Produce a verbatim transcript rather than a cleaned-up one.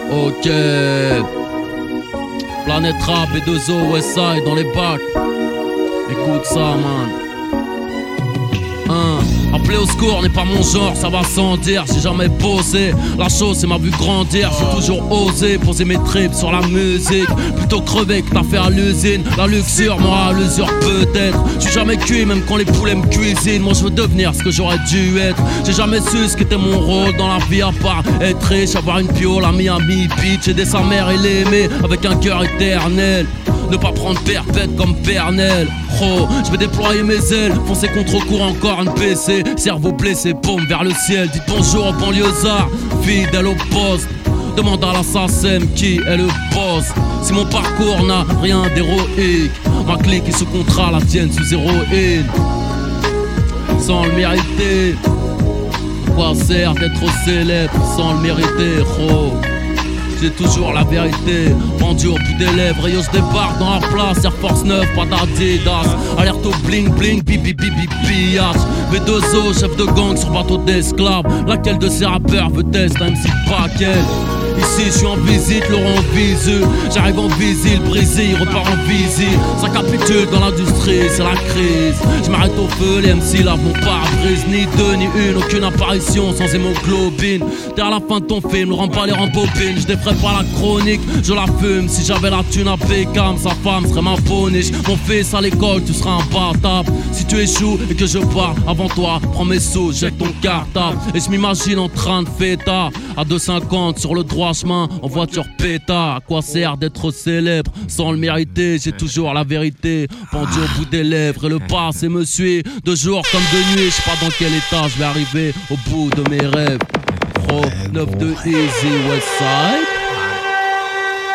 Ok. Planète Rap et deux O Westside dans les bacs. Écoute ça, man. Hein. Appeler au secours n'est pas mon genre, ça va sans dire. J'ai jamais bossé, la chose c'est m'a vu grandir. J'ai toujours osé poser mes tripes sur la musique. Plutôt crever que t'as fait à l'usine. La luxure, moi à l'usure peut-être. J'suis jamais cuit même quand les poulets me cuisinent. Moi je veux devenir ce que j'aurais dû être. J'ai jamais su ce qu'était mon rôle dans la vie à part être riche, avoir une piole à Miami Beach, aider sa mère et l'aimer avec un cœur éternel. Ne pas prendre perpète comme Pernel. Oh, je vais déployer mes ailes, foncer contre court encore un P C. Cerveau blessé, paume vers le ciel. Dites bonjour au banlieusard, fidèle au poste. Demande à l'assassin qui est le boss. Si mon parcours n'a rien d'héroïque, ma clique est sous contrat, la tienne sous héroïne. Sans le mériter, quoi sert d'être célèbre sans le mériter, oh. J'ai toujours la vérité, vendu au bout des lèvres. Rayon se débarque dans la place, Air Force neuf, pas d'Adidas. Alerte au bling bling, bibi bibi pillage. V deux O, chef de gang sur bateau d'esclaves. Laquelle de ces rappeurs veut tester un M C paquet? Ici je suis en visite, Laurent Visu. J'arrive en visite, brisé, il repart en visite. Ça capitule dans l'industrie, c'est la crise. Je m'arrête au feu, les M C lavent mon pare-brise. Ni deux, ni une, aucune apparition sans hémoglobine. T'es à la fin de ton film, le rend pas les rembobines. Je défrais pas la chronique, je la fume. Si j'avais la thune à Beckham, sa femme serait ma boniche. Mon fils à l'école, tu seras imbattable. Si tu échoues et que je pars avant toi, prends mes sous, jette ton cartable. Et je m'imagine en train de fêta à deux cinquante sur le droit chemin, en voiture pétard. À quoi sert d'être célèbre sans le mériter? J'ai toujours la vérité pendue au bout des lèvres. Et le passé me suit de jour comme de nuit. Je sais pas dans quel état je vais arriver au bout de mes rêves. Pro neuf de Easy Westside.